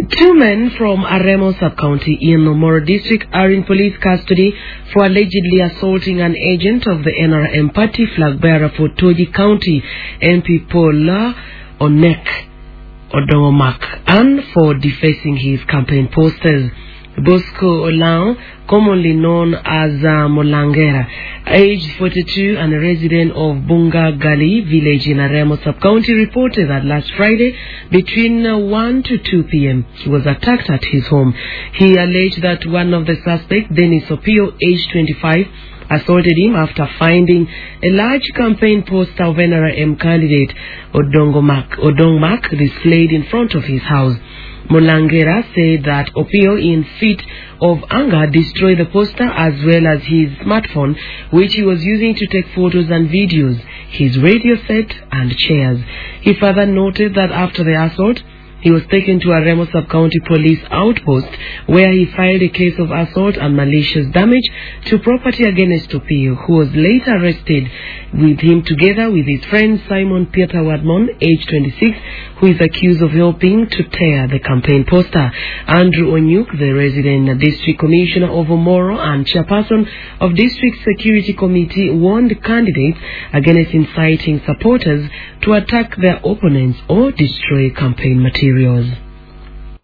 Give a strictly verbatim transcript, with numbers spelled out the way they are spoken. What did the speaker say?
Two men from Aremo Sub-County in Omoro District are in police custody for allegedly assaulting an agent of the N R M party flag bearer for Toji County, M P Paul Onek Odomak, and for defacing his campaign posters. Bosco Olao, commonly known as uh, Molangera, aged forty-two and a resident of Bunga Gali village in Aremo Sub-County, reported that last Friday between uh, one to two p m he was attacked at his home. He alleged that one of the suspects, Dennis Opio, aged twenty-five, assaulted him after finding a large campaign poster of N R M candidate Odongomak, Odongmak displayed in front of his house. Molangera said that Opio, in fit of anger, destroyed the poster as well as his smartphone, which he was using to take photos and videos, his radio set and chairs. He further noted that after the assault, he was taken to Aremo Sub-County Police Outpost, where he filed a case of assault and malicious damage to property against Opio, who was later arrested with him together with his friend Simon Peter Wadmon, age twenty-six, who is accused of helping to tear the campaign poster. Andrew Onyuk, the resident district commissioner of Omoro and chairperson of District Security Committee, warned candidates against inciting supporters to attack their opponents or destroy campaign materials.